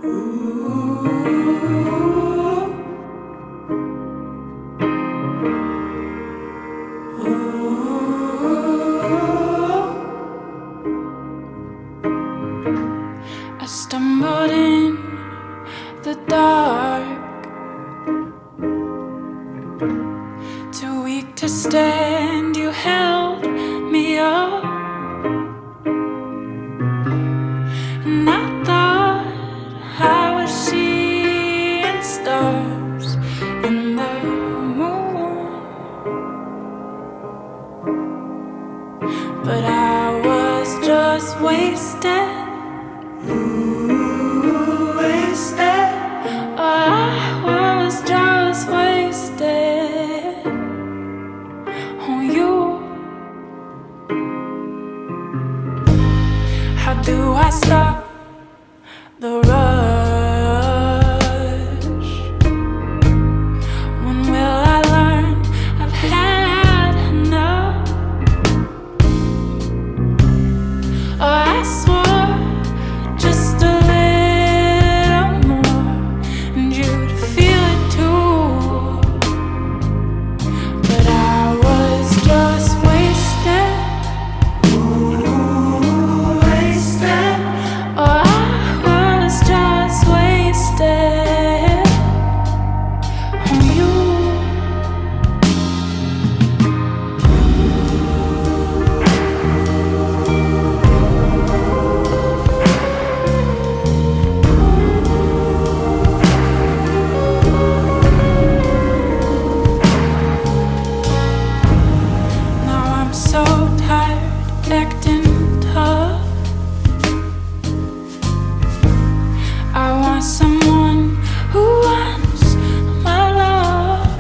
I stumbled in the dark, too weak to stand. You held me up, and I thought I was seeing stars in the moon, but I was just wasted. I was just wasted on you. How do I stop the rush? When will I learn I've had enough? Oh, I swore just a little more, and you'd feel it too. But I was just wasted. Wasted. Oh, I was just wasted on you. Now I'm so tired acting tough. I want someone who wants my love,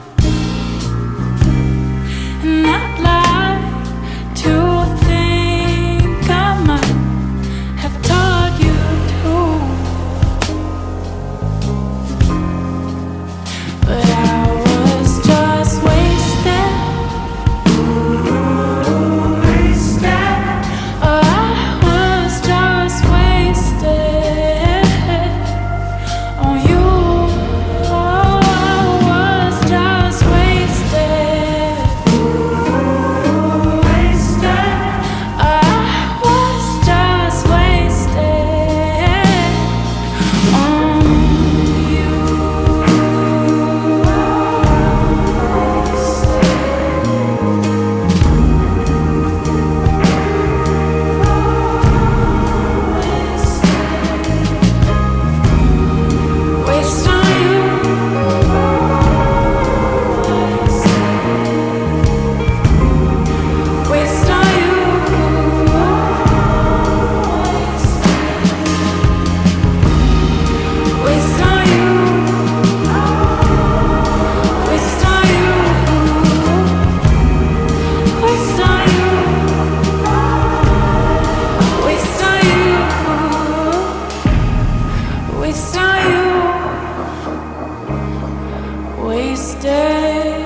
and I'd like to think I might have taught you too. But I was just wasted. Oh, I was just wasted on you. Oh, I was just wasted. I was just wasted on you. Waste on you. Waste on you. Waste on you. Waste on you. Waste on you. Waste on you. Waste on you. Wasted.